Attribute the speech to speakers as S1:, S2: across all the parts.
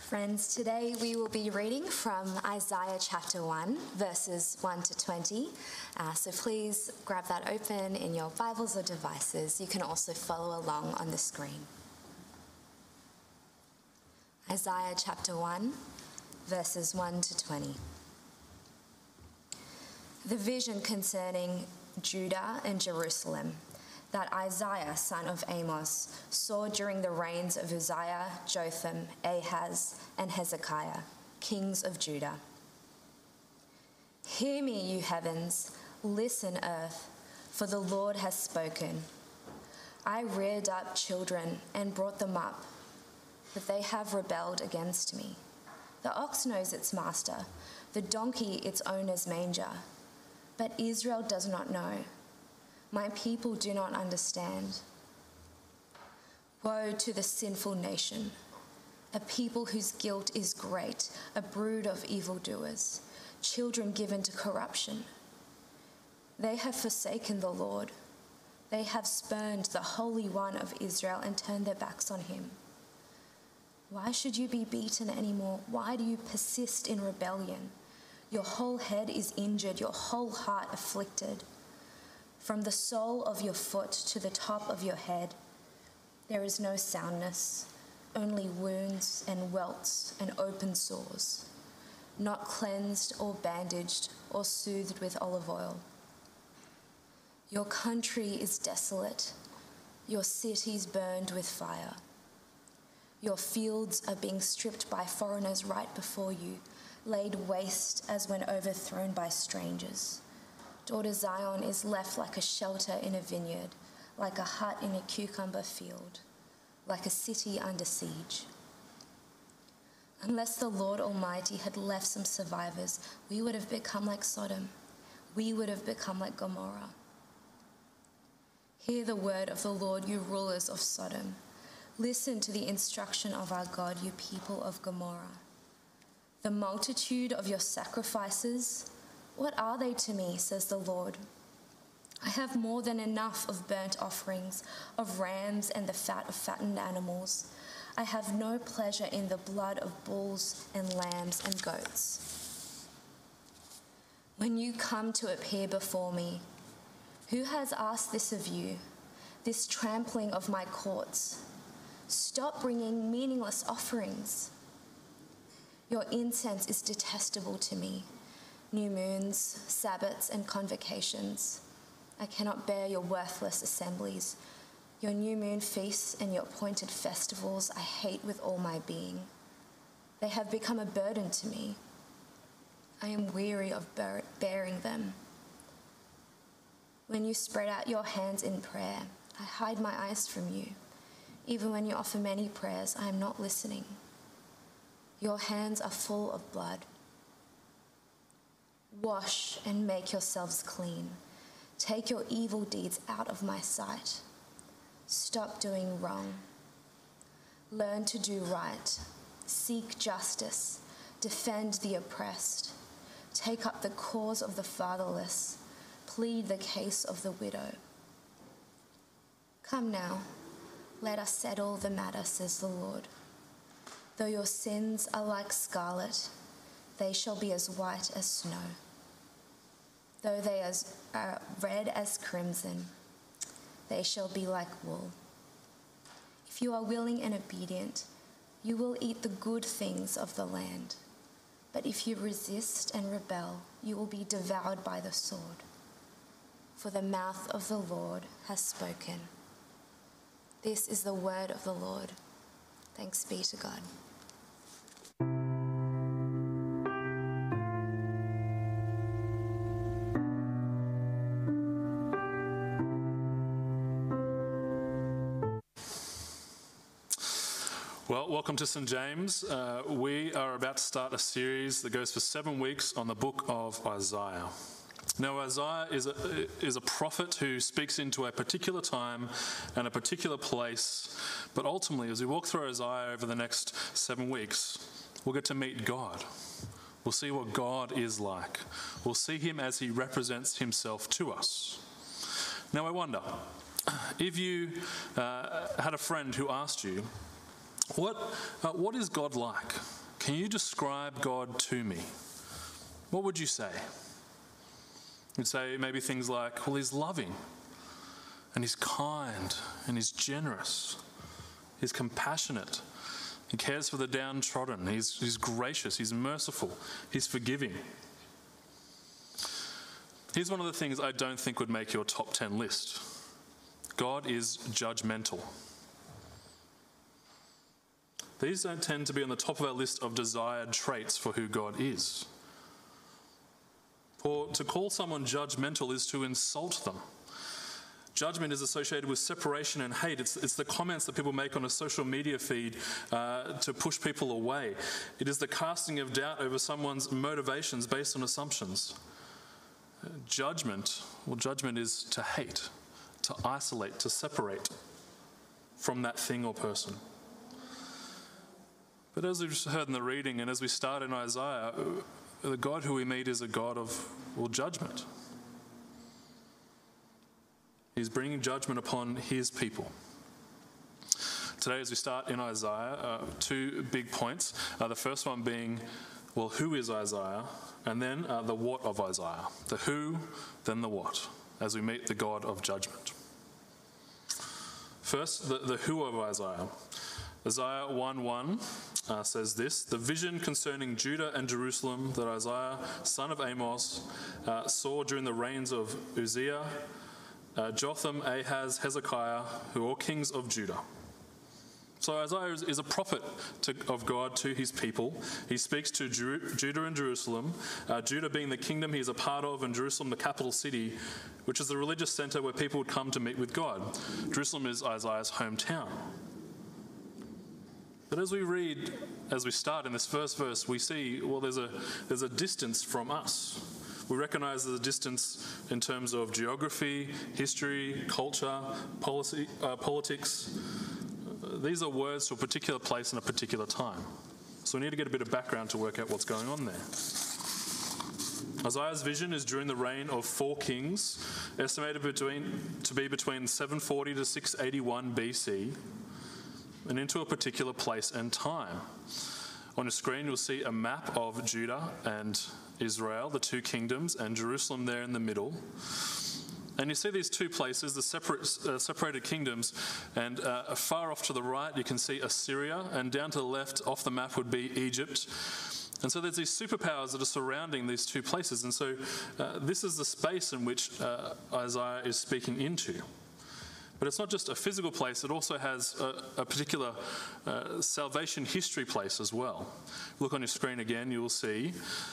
S1: Friends, today we will be reading from Isaiah chapter 1, verses 1 to 20. So please grab that open in your Bibles or devices. You can also follow along on the screen. Isaiah chapter 1, verses 1 to 20. The vision concerning Judah and Jerusalem that Isaiah, son of Amos, saw during the reigns of Uzziah, Jotham, Ahaz, and Hezekiah, kings of Judah. Hear me, you heavens, listen, earth, for the Lord has spoken. I reared up children and brought them up, but they have rebelled against me. The ox knows its master, the donkey its owner's manger, but Israel does not know. My people do not understand. Woe to the sinful nation, a people whose guilt is great, a brood of evildoers, children given to corruption. They have forsaken the Lord. They have spurned the Holy One of Israel and turned their backs on him. Why should you be beaten anymore? Why do you persist in rebellion? Your whole head is injured, your whole heart afflicted. From the sole of your foot to the top of your head, there is no soundness, only wounds and welts and open sores, not cleansed or bandaged or soothed with olive oil. Your country is desolate, your cities burned with fire. Your fields are being stripped by foreigners right before you, laid waste as when overthrown by strangers. Daughter Zion is left like a shelter in a vineyard, like a hut in a cucumber field, like a city under siege. Unless the Lord Almighty had left some survivors, we would have become like Sodom. We would have become like Gomorrah. Hear the word of the Lord, you rulers of Sodom. Listen to the instruction of our God, you people of Gomorrah. The multitude of your sacrifices, what are they to me, says the Lord? I have more than enough of burnt offerings, of rams and the fat of fattened animals. I have no pleasure in the blood of bulls and lambs and goats. When you come to appear before me, who has asked this of you, this trampling of my courts? Stop bringing meaningless offerings. Your incense is detestable to me. New moons, Sabbaths, and convocations. I cannot bear your worthless assemblies. Your new moon feasts and your appointed festivals I hate with all my being. They have become a burden to me. I am weary of bearing them. When you spread out your hands in prayer, I hide my eyes from you. Even when you offer many prayers, I am not listening. Your hands are full of blood. Wash and make yourselves clean. Take your evil deeds out of my sight. Stop doing wrong. Learn to do right. Seek justice. Defend the oppressed. Take up the cause of the fatherless. Plead the case of the widow. Come now, let us settle the matter, says the Lord. Though your sins are like scarlet, they shall be as white as snow. Though they are red as crimson, they shall be like wool. If you are willing and obedient, you will eat the good things of the land. But if you resist and rebel, you will be devoured by the sword. For the mouth of the Lord has spoken. This is the word of the Lord. Thanks be to God.
S2: Well, welcome to St. James. We are about to start a series that goes for 7 weeks on the book of Isaiah. Now, Isaiah is a prophet who speaks into a particular time and a particular place, but ultimately, as we walk through Isaiah over the next 7 weeks, we'll get to meet God. We'll see what God is like. We'll see him as he represents himself to us. Now, I wonder, if you had a friend who asked you, what is God like? can you describe God to me? What would you say? You'd say maybe things like, well, he's loving, and he's kind, and he's generous, he's compassionate, he cares for the downtrodden, he's gracious, he's merciful, he's forgiving. Here's one of the things I don't think would make your top 10 list. God is judgmental. These don't tend to be on the top of our list of desired traits for who God is. For to call someone judgmental is to insult them. Judgment is associated with separation and hate. It's the comments that people make on a social media feed to push people away. It is the casting of doubt over someone's motivations based on assumptions. Judgment is to hate, to isolate, to separate from that thing or person. But as we've heard in the reading and as we start in Isaiah, the God who we meet is a God of, judgment. He's bringing judgment upon his people. Today, as we start in Isaiah, two big points. The first one being, well, who is Isaiah? And then the what of Isaiah. The who, then the what, as we meet the God of judgment. First, the who of Isaiah. Isaiah 1:1 says this: the vision concerning Judah and Jerusalem that Isaiah, son of Amos, saw during the reigns of Uzziah, Jotham, Ahaz, Hezekiah, who are all kings of Judah. So Isaiah is a prophet of God to his people. He speaks to Judah and Jerusalem, Judah being the kingdom he is a part of, and Jerusalem the capital city, which is the religious center where people would come to meet with God. Jerusalem is Isaiah's hometown. But as we start in this first verse, we see, well, there's a distance from us. We recognize there's a distance in terms of geography, history, culture, politics. These are words to a particular place and a particular time. So we need to get a bit of background to work out what's going on there. Isaiah's vision is during the reign of 4 kings, estimated to be between 740 to 681 BC, and into a particular place and time. On your screen, you'll see a map of Judah and Israel, the 2 kingdoms, and Jerusalem there in the middle. And you see these 2 places, the separated kingdoms, and far off to the right you can see Assyria, and down to the left off the map would be Egypt. And so there's these superpowers that are surrounding these 2 places, and so this is the space in which Isaiah is speaking into. But it's not just a physical place, it also has a particular salvation history place as well. Look on your screen again, you will see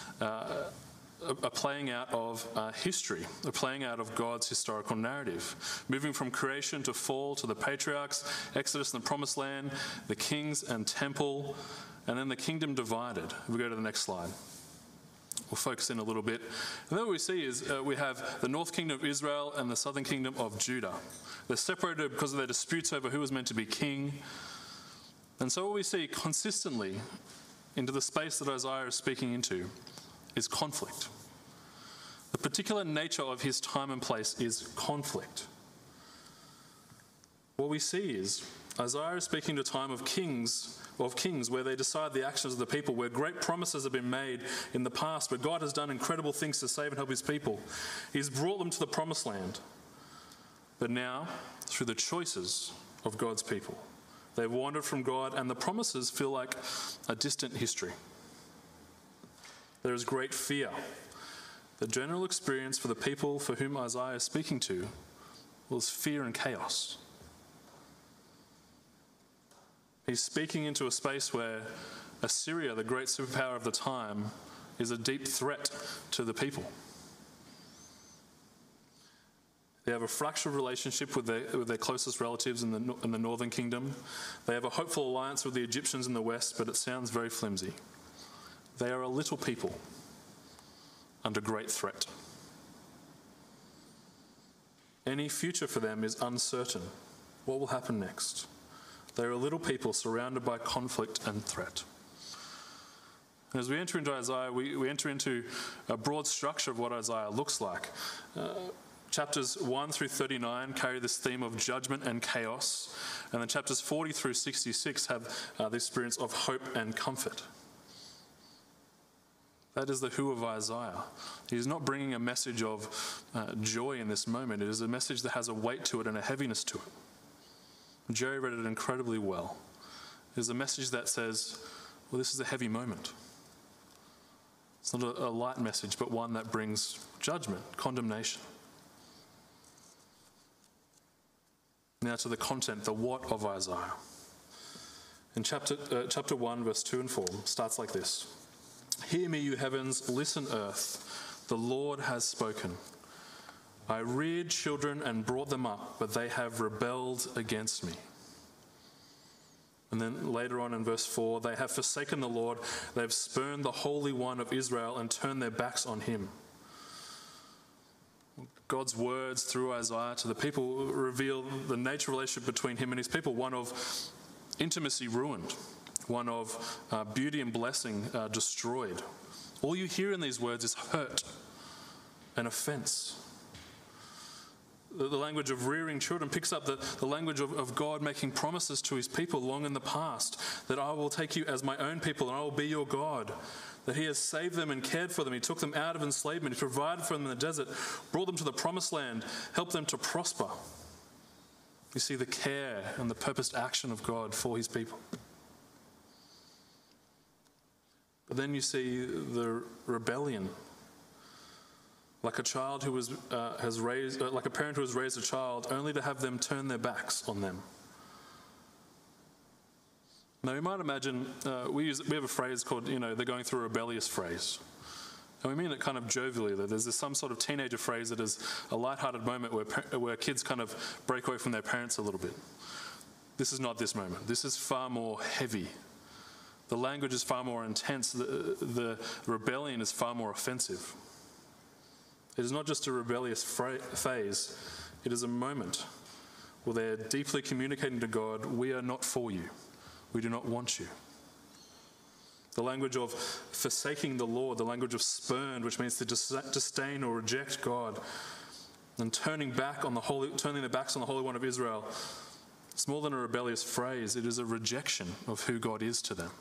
S2: a playing out of history, a playing out of God's historical narrative, moving from creation to fall to the patriarchs, Exodus and the Promised Land, the kings and temple, and then the kingdom divided. If we go to the next slide. We'll focus in a little bit. And then what we see is we have the north kingdom of Israel and the southern kingdom of Judah. They're separated because of their disputes over who was meant to be king. And so what we see consistently into the space that Isaiah is speaking into is conflict. The particular nature of his time and place is conflict. What we see is Isaiah is speaking to a time of kings where they decide the actions of the people, where great promises have been made in the past, where God has done incredible things to save and help his people. He's brought them to the Promised Land. But now, through the choices of God's people, they've wandered from God, and the promises feel like a distant history. There is great fear. The general experience for the people for whom Isaiah is speaking to was fear and chaos. He's speaking into a space where Assyria, the great superpower of the time, is a deep threat to the people. They have a fractured relationship with their closest relatives in the northern kingdom. They have a hopeful alliance with the Egyptians in the west, but it sounds very flimsy. They are a little people under great threat. Any future for them is uncertain. What will happen next? They are a little people surrounded by conflict and threat. And as we enter into Isaiah, we enter into a broad structure of what Isaiah looks like. Chapters 1 through 39 carry this theme of judgment and chaos, and then chapters 40 through 66 have the experience of hope and comfort. That is the who of Isaiah. He's not bringing a message of joy in this moment. It is a message that has a weight to it and a heaviness to it. Jerry read it incredibly well. It is a message that says, well, this is a heavy moment. It's not a light message, but one that brings judgment, condemnation. Now to the content, the what of Isaiah. In chapter 1, verse 2 and 4, starts like this. Hear me, you heavens, listen, earth. The Lord has spoken. I reared children and brought them up, but they have rebelled against me. And then later on in verse 4, they have forsaken the Lord. They have spurned the Holy One of Israel and turned their backs on him. God's words through Isaiah to the people reveal the nature relationship between him and his people, one of intimacy ruined, one of beauty and blessing destroyed. All you hear in these words is hurt and offense. The language of rearing children picks up the language of God making promises to his people long in the past, that I will take you as my own people and I will be your God, that he has saved them and cared for them. He took them out of enslavement. He provided for them in the desert, brought them to the promised land, helped them to prosper. You see the care and the purposed action of God for his people. But then you see the rebellion. Like a child who like a parent who has raised a child only to have them turn their backs on them. Now you might imagine, we have a phrase called, they're going through a rebellious phase. And we mean it kind of jovially, that there's some sort of teenager phrase that is a lighthearted moment where kids kind of break away from their parents a little bit. This is not this moment. This is far more heavy. The language is far more intense. The rebellion is far more offensive. It is not just a rebellious phase. It is a moment where they're deeply communicating to God, we are not for you. We do not want you. The language of forsaking the Lord, the language of spurned, which means to disdain or reject God, and turning their backs on the Holy One of Israel. It's more than a rebellious phrase. It is a rejection of who God is to them.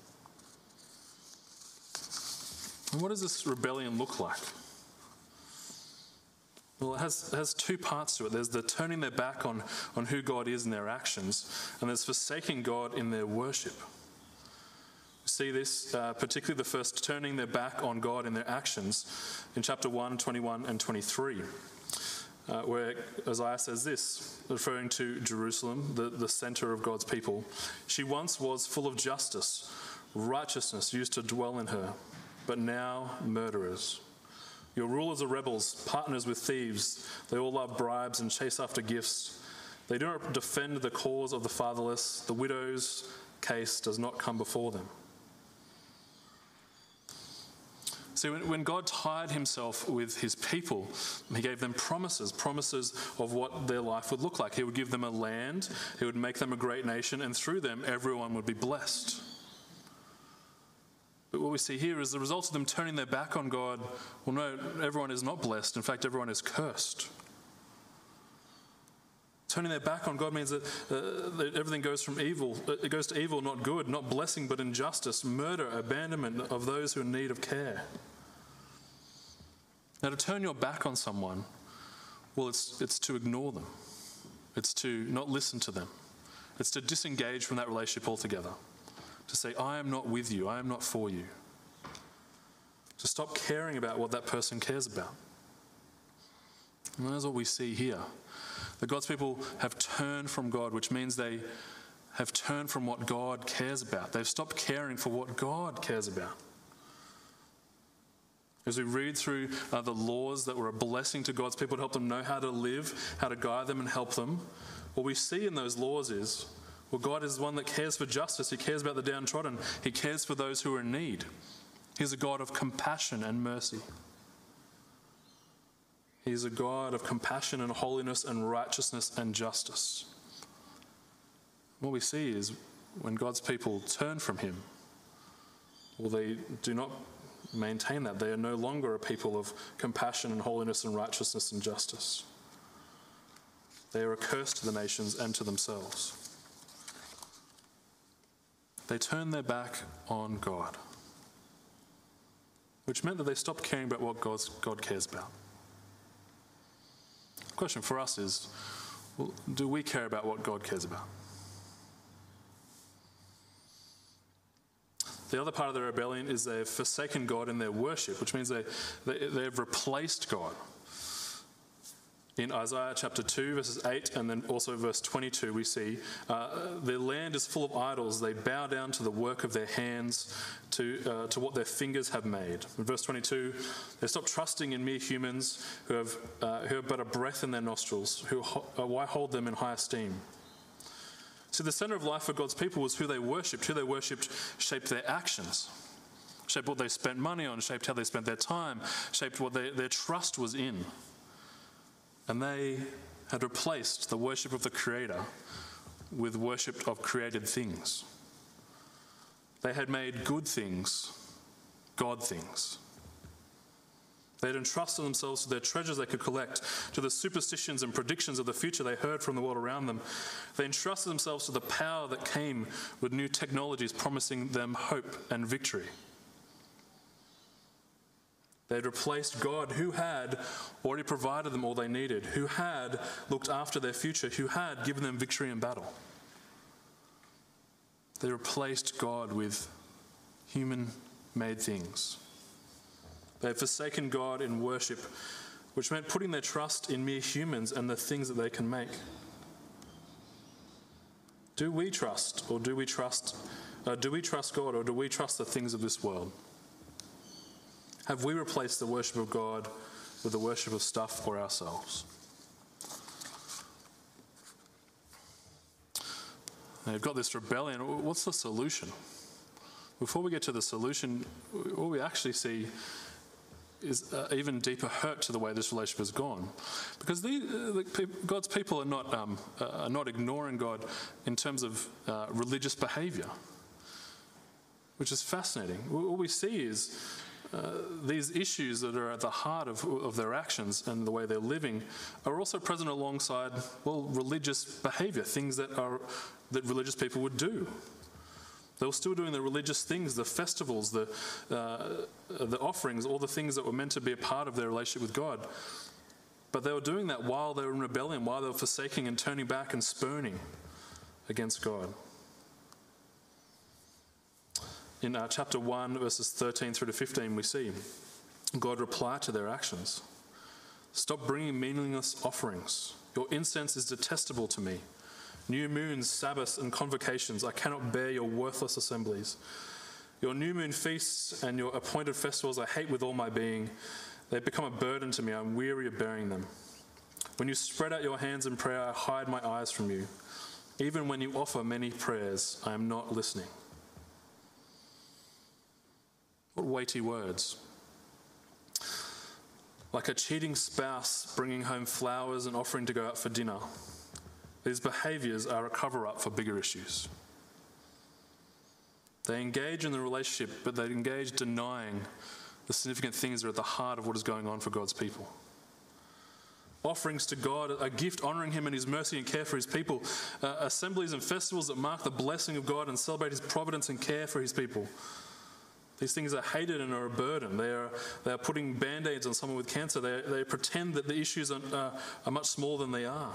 S2: And what does this rebellion look like? Well, it has two parts to it. There's the turning their back on who God is in their actions, and there's forsaking God in their worship. We see this, particularly the first, turning their back on God in their actions, in chapter 1, 21 and 23, where Isaiah says this, referring to Jerusalem, the center of God's people. She once was full of justice, righteousness used to dwell in her, but now murderers. Your rulers are rebels, partners with thieves. They all love bribes and chase after gifts. They do not defend the cause of the fatherless. The widow's case does not come before them. See, when God tied himself with his people, he gave them promises of what their life would look like. He would give them a land, he would make them a great nation, and through them, everyone would be blessed. But what we see here is the result of them turning their back on God. Well, no, everyone is not blessed. In fact, everyone is cursed. Turning their back on God means that everything goes from evil. It goes to evil, not good, not blessing, but injustice, murder, abandonment of those who are in need of care. Now, to turn your back on someone, well, it's to ignore them. It's to not listen to them. It's to disengage from that relationship altogether. To say, I am not with you, I am not for you. To stop caring about what that person cares about. And that's what we see here. That God's people have turned from God, which means they have turned from what God cares about. They've stopped caring for what God cares about. As we read through the laws that were a blessing to God's people to help them know how to live, how to guide them and help them, what we see in those laws is, well, God is one that cares for justice. He cares about the downtrodden. He cares for those who are in need. He's a God of compassion and mercy. He's a God of compassion and holiness and righteousness and justice. What we see is when God's people turn from him, well, they do not maintain that. They are no longer a people of compassion and holiness and righteousness and justice. They are a curse to the nations and to themselves. They turn their back on God. which meant that they stopped caring about what God cares about. The question for us is, well, do we care about what God cares about? The other part of their rebellion is they've forsaken God in their worship, which means they've replaced God. In Isaiah chapter 2, verses 8, and then also verse 22, we see their land is full of idols. They bow down to the work of their hands, to what their fingers have made. In verse 22, they stop trusting in mere humans who have but a breath in their nostrils. Why hold them in high esteem? See, the center of life for God's people was who they worshipped. Who they worshipped shaped their actions, shaped what they spent money on, shaped how they spent their time, shaped what their trust was in. And they had replaced the worship of the Creator with worship of created things. They had made good things God things. They had entrusted themselves to their treasures they could collect, to the superstitions and predictions of the future they heard from the world around them. They entrusted themselves to the power that came with new technologies promising them hope and victory. They had replaced God, who had already provided them all they needed, who had looked after their future, who had given them victory in battle. They replaced God with human-made things. They had forsaken God in worship, which meant putting their trust in mere humans and the things that they can make. Do we trust God, or do we trust the things of this world? Have we replaced the worship of God with the worship of stuff or ourselves? Now, you've got this rebellion. What's the solution? Before we get to the solution, what we actually see is even deeper hurt to the way this relationship has gone. Because God's people are not ignoring God in terms of religious behavior, which is fascinating. What we see is these issues that are at the heart of their actions and the way they're living are also present alongside, religious behavior, things that religious people would do. They were still doing the religious things, the festivals, the offerings, all the things that were meant to be a part of their relationship with God. But they were doing that while they were in rebellion, while they were forsaking and turning back and spurning against God. In chapter 1, verses 13 through to 15, we see God reply to their actions. Stop bringing meaningless offerings. Your incense is detestable to me. New moons, Sabbaths, and convocations, I cannot bear your worthless assemblies. Your new moon feasts and your appointed festivals I hate with all my being. They become a burden to me. I'm weary of bearing them. When you spread out your hands in prayer, I hide my eyes from you. Even when you offer many prayers, I am not listening. What weighty words. Like a cheating spouse bringing home flowers and offering to go out for dinner, these behaviours are a cover-up for bigger issues. They engage in the relationship, but they engage denying the significant things that are at the heart of what is going on for God's people. Offerings to God, a gift honouring Him and His mercy and care for His people, assemblies and festivals that mark the blessing of God and celebrate His providence and care for His people. These things are hated and are a burden. They are putting band-aids on someone with cancer. They pretend that the issues are much smaller than they are.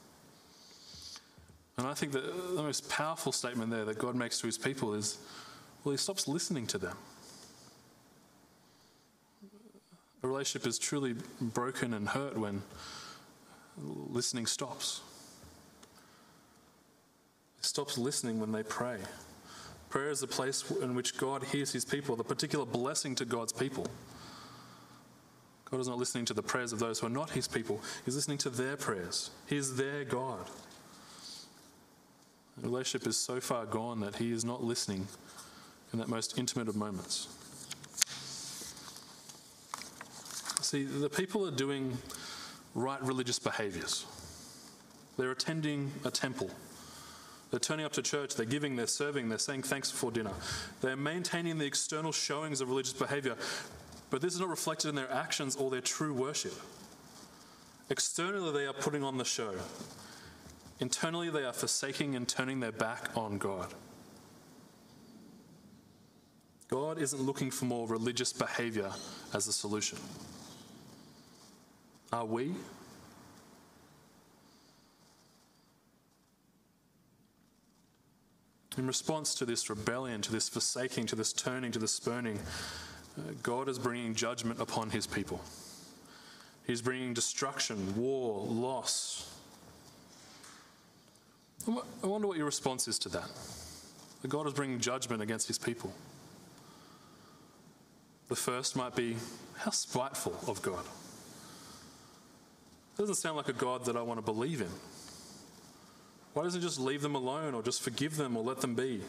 S2: And I think that the most powerful statement there that God makes to His people is, He stops listening to them. A relationship is truly broken and hurt when listening stops. It stops listening when they pray. Prayer is the place in which God hears His people, the particular blessing to God's people. God is not listening to the prayers of those who are not His people. He's listening to their prayers. He is their God. The relationship is so far gone that He is not listening in that most intimate of moments. See, the people are doing right religious behaviours. They're attending a temple. They're turning up to church, they're giving, they're serving, they're saying thanks before dinner. They're maintaining the external showings of religious behaviour, but this is not reflected in their actions or their true worship. Externally, they are putting on the show. Internally, they are forsaking and turning their back on God. God isn't looking for more religious behavior as a solution. Are we? In response to this rebellion, to this forsaking, to this turning, to this spurning, God is bringing judgment upon his people. He's bringing destruction, war, loss. I wonder what your response is to that. That God is bringing judgment against his people. The first might be, how spiteful of God. It doesn't sound like a God that I want to believe in. Why doesn't he just leave them alone or just forgive them or let them be?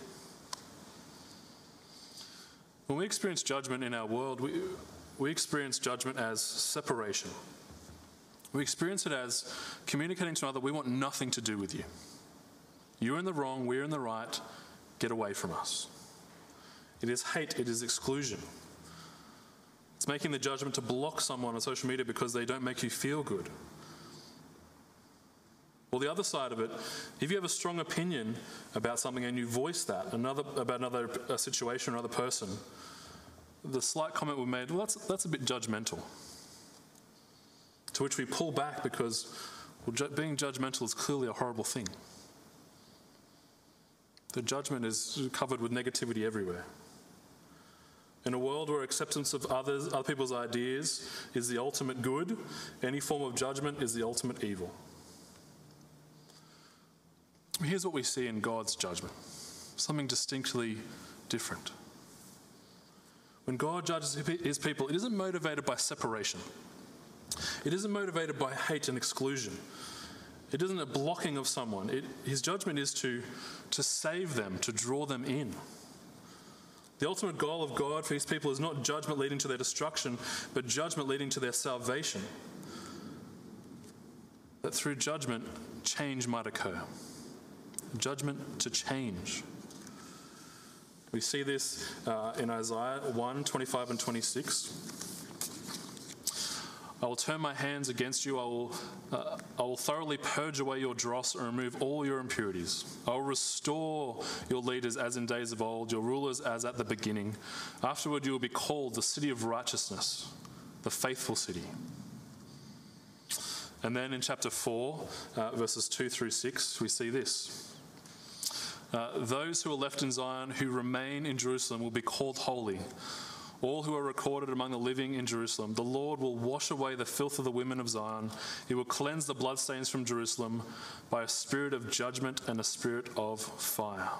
S2: When we experience judgment in our world, we experience judgment as separation. We experience it as communicating to another, we want nothing to do with you. You're in the wrong, we're in the right, get away from us. It is hate, it is exclusion. It's making the judgment to block someone on social media because they don't make you feel good. Or the other side of it, if you have a strong opinion about something and you voice that about another situation or another person, the slight comment we made, well, that's a bit judgmental. To which we pull back because being judgmental is clearly a horrible thing. The judgment is covered with negativity everywhere. In a world where acceptance of other people's ideas is the ultimate good, any form of judgment is the ultimate evil. Here's what we see in God's judgment, something distinctly different. When God judges his people, it isn't motivated by separation. It isn't motivated by hate and exclusion. It isn't a blocking of someone. His judgment is to save them, to draw them in. The ultimate goal of God for his people is not judgment leading to their destruction, but judgment leading to their salvation. That through judgment, change might occur. Judgment to change. We see this in Isaiah 1, 25 and 26. I will turn my hands against you. I will thoroughly purge away your dross and remove all your impurities. I will restore your leaders as in days of old, your rulers as at the beginning. Afterward you will be called the city of righteousness, the faithful city. And then in chapter 4, verses 2 through 6, we see this. Those who are left in Zion, who remain in Jerusalem, will be called holy. All who are recorded among the living in Jerusalem. The Lord will wash away the filth of the women of Zion. He will cleanse the bloodstains from Jerusalem by a spirit of judgment and a spirit of fire.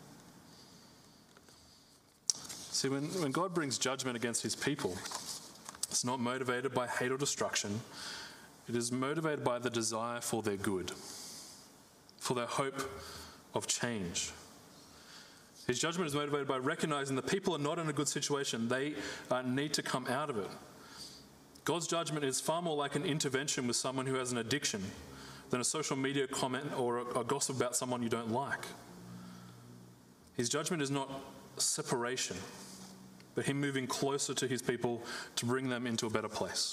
S2: See, when God brings judgment against his people, it's not motivated by hate or destruction. It is motivated by the desire for their good, for their hope of change. His judgment is motivated by recognizing that people are not in a good situation. They need to come out of it. God's judgment is far more like an intervention with someone who has an addiction than a social media comment or a gossip about someone you don't like. His judgment is not separation, but him moving closer to his people to bring them into a better place.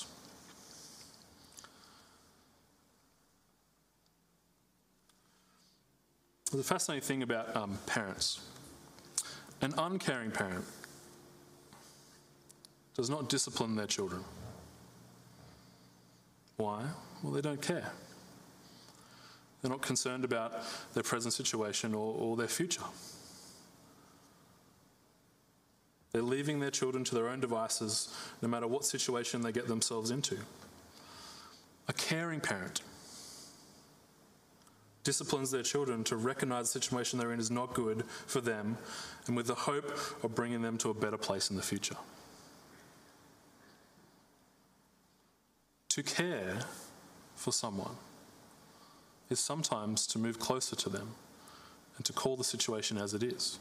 S2: There's a fascinating thing about parents. An uncaring parent does not discipline their children. Why? Well, they don't care. They're not concerned about their present situation or their future. They're leaving their children to their own devices no matter what situation they get themselves into. A caring parent disciplines their children to recognize the situation they're in is not good for them, and with the hope of bringing them to a better place in the future. To care for someone is sometimes to move closer to them and to call the situation as it is,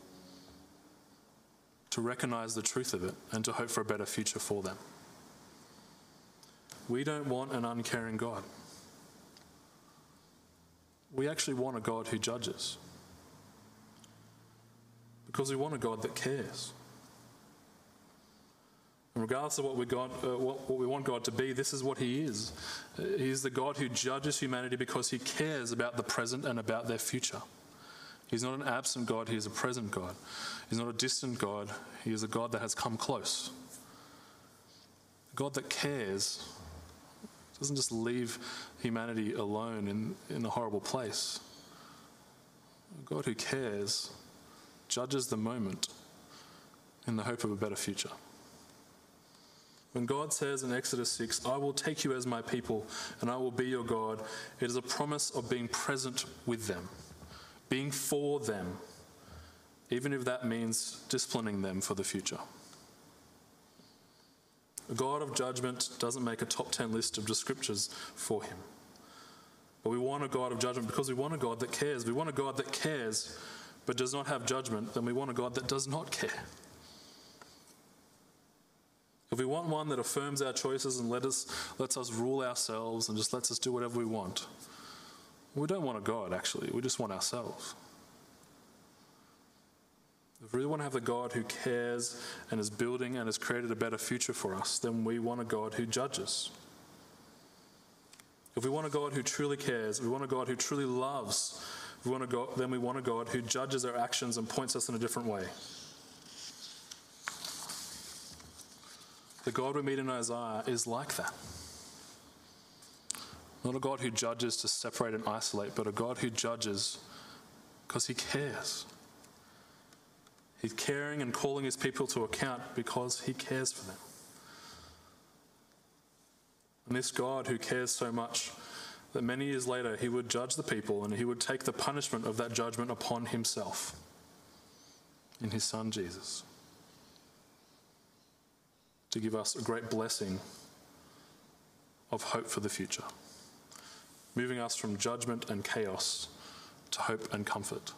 S2: to recognize the truth of it and to hope for a better future for them. We don't want an uncaring God. We actually want a God who judges, because we want a God that cares. And regardless of what we want God to be, this is what he is. He is the God who judges humanity because he cares about the present and about their future. He's not an absent God, he is a present God. He's not a distant God, he is a God that has come close. A God that cares, doesn't just leave humanity alone in a horrible place. A God who cares judges the moment in the hope of a better future. When God says in Exodus 6, I will take you as my people and I will be your God, it is a promise of being present with them, being for them, even if that means disciplining them for the future. A God of judgment doesn't make a top 10 list of descriptors for him. But we want a God of judgment because we want a God that cares. We want a God that cares but does not have judgment, then we want a God that does not care. If we want one that affirms our choices and lets us rule ourselves and just lets us do whatever we want, we don't want a God, actually. We just want ourselves. If we really want to have a God who cares and is building and has created a better future for us, then we want a God who judges. If we want a God who truly cares, if we want a God who truly loves, then we want a God who judges our actions and points us in a different way. The God we meet in Isaiah is like that. Not a God who judges to separate and isolate, but a God who judges because he cares. He's caring and calling his people to account because he cares for them. And this God who cares so much that many years later he would judge the people and he would take the punishment of that judgment upon himself in his Son Jesus, to give us a great blessing of hope for the future, moving us from judgment and chaos to hope and comfort.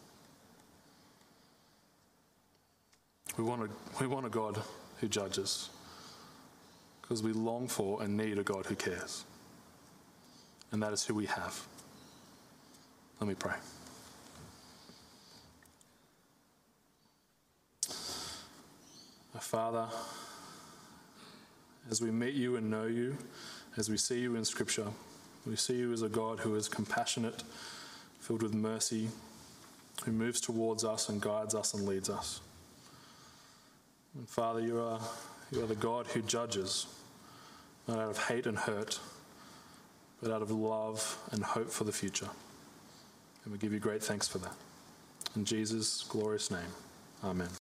S2: We want a God who judges because we long for and need a God who cares. And that is who we have. Let me pray. Our Father, as we meet you and know you, as we see you in Scripture, we see you as a God who is compassionate, filled with mercy, who moves towards us and guides us and leads us. And Father, you are the God who judges, not out of hate and hurt, but out of love and hope for the future. And we give you great thanks for that. In Jesus' glorious name, amen.